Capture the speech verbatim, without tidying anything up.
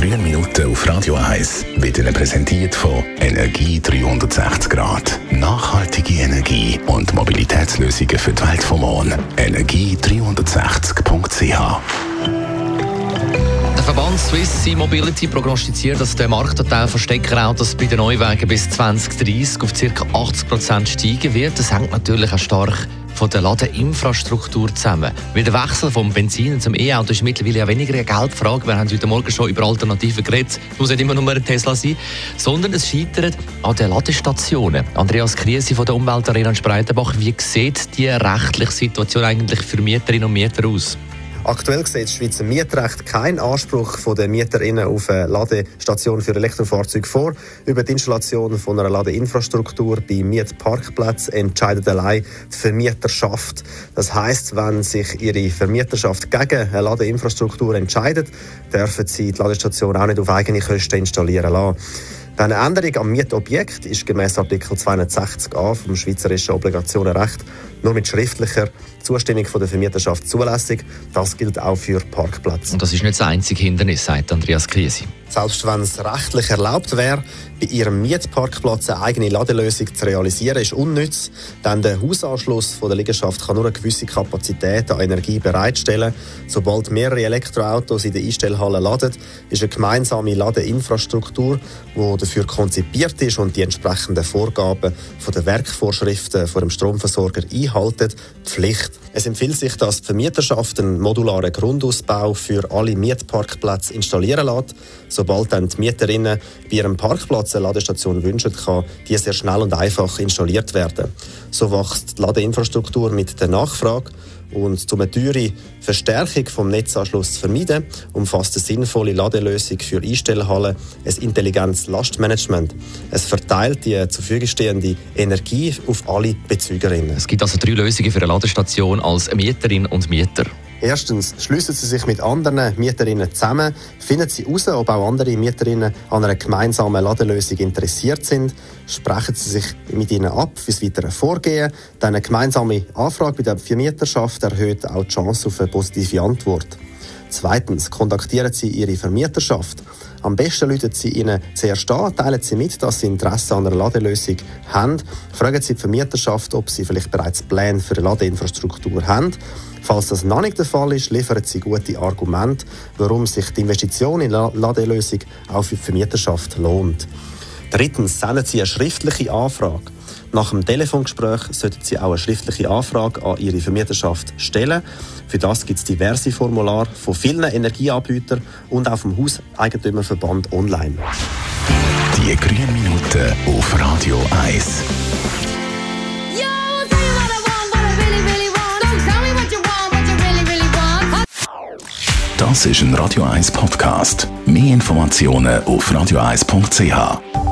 grünen Minuten auf Radio eins wird Ihnen präsentiert von Energie dreihundertsechzig Grad. Nachhaltige Energie und Mobilitätslösungen für die Welt vom Morgen. energie dreihundertsechzig punkt c h. Der Verband Swiss E-Mobility prognostiziert, dass der Marktanteil von Steckerautos bei den Neuwagen bis zwanzig dreißig auf ca. achtzig Prozent steigen wird. Das hängt natürlich auch stark von der Ladeinfrastruktur zusammen. Weil der Wechsel vom Benziner zum E-Auto ist mittlerweile ja weniger eine Geldfrage. Wir haben heute Morgen schon über Alternativen geredet. Es muss nicht immer nur ein Tesla sein, sondern es scheitert an den Ladestationen. Andreas Kriesi von der Umweltarena in Spreitenbach, wie sieht die rechtliche Situation eigentlich für Mieterinnen und Mieter aus? Aktuell sieht das Schweizer Mietrecht keinen Anspruch von den MieterInnen auf eine Ladestation für Elektrofahrzeuge vor. Über die Installation von einer Ladeinfrastruktur bei Mietparkplätzen entscheidet allein die Vermieterschaft. Das heisst, wenn sich ihre Vermieterschaft gegen eine Ladeinfrastruktur entscheidet, dürfen sie die Ladestation auch nicht auf eigene Kosten installieren lassen. Eine Änderung am Mietobjekt ist gemäss Artikel zweihundertsechzig a vom Schweizerischen Obligationenrecht nur mit schriftlicher Zustimmung von der Vermieterschaft zulässig. Das gilt auch für Parkplätze. Und das ist nicht das einzige Hindernis, sagt Andreas Kriesi. Selbst wenn es rechtlich erlaubt wäre, bei ihrem Mietparkplatz eine eigene Ladelösung zu realisieren, ist unnütz, denn der Hausanschluss von der Liegenschaft kann nur eine gewisse Kapazität an Energie bereitstellen. Sobald mehrere Elektroautos in der Einstellhalle laden, ist eine gemeinsame Ladeinfrastruktur, die dafür konzipiert ist und die entsprechenden Vorgaben von den Werkvorschriften von dem Stromversorger einhalten, Pflicht. Es empfiehlt sich, dass die Vermieterschaft einen modularen Grundausbau für alle Mietparkplätze installieren lässt. Sobald dann die Mieterinnen bei ihrem Parkplatz eine Ladestation wünschen, kann die sehr schnell und einfach installiert werden. So wächst die Ladeinfrastruktur mit der Nachfrage. Und um eine teure Verstärkung des Netzanschlusses zu vermeiden, umfasst eine sinnvolle Ladelösung für Einstellhallen ein intelligentes Lastmanagement. Es verteilt die zur Verfügung stehende Energie auf alle Bezügerinnen. Es gibt also drei Lösungen für eine Ladestation als Mieterin und Mieter. Erstens schliessen Sie sich mit anderen Mieterinnen zusammen, finden Sie heraus, ob auch andere Mieterinnen an einer gemeinsamen Ladelösung interessiert sind, sprechen Sie sich mit ihnen ab für das weitere Vorgehen. Dann eine gemeinsame Anfrage bei der Vermieterschaft erhöht auch die Chance auf eine positive Antwort. Zweitens kontaktieren Sie Ihre Vermieterschaft. Am besten rufen Sie ihnen zuerst an, teilen Sie mit, dass Sie Interesse an einer Ladelösung haben. Fragen Sie die Vermieterschaft, ob sie vielleicht bereits Pläne für eine Ladeinfrastruktur haben. Falls das noch nicht der Fall ist, liefern Sie gute Argumente, warum sich die Investition in eine Ladelösung auch für die Vermieterschaft lohnt. Drittens senden Sie eine schriftliche Anfrage. Nach dem Telefongespräch sollten Sie auch eine schriftliche Anfrage an Ihre Vermieterschaft stellen. Für das gibt es diverse Formulare von vielen Energieanbietern und auch vom Hauseigentümerverband online. Die grünen Minuten auf Radio eins. Das ist ein Radio eins Podcast. Mehr Informationen auf radio eins punkt c h.